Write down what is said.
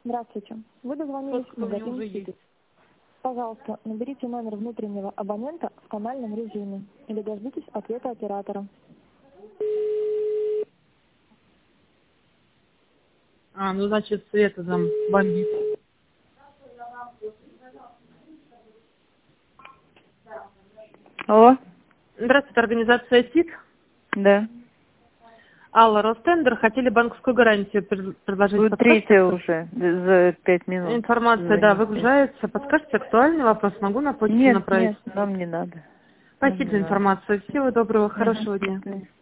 Здравствуйте. Вы дозвонились в магазин «Ситис». Пожалуйста, наберите номер внутреннего абонента в тональном режиме или дождитесь ответа оператора. Ну, значит, Света там бомбит. Алло? Здравствуйте, организация СИТ. Да. Алла, Ростендер, хотели банковскую гарантию предложить. Вы третья уже за 5 минут. Информация, да, выгружается. Подскажете, актуальный вопрос? Могу на почту Нет, направить? нет, нам не надо. Спасибо за информацию. Всего доброго, хорошего дня. Спасибо.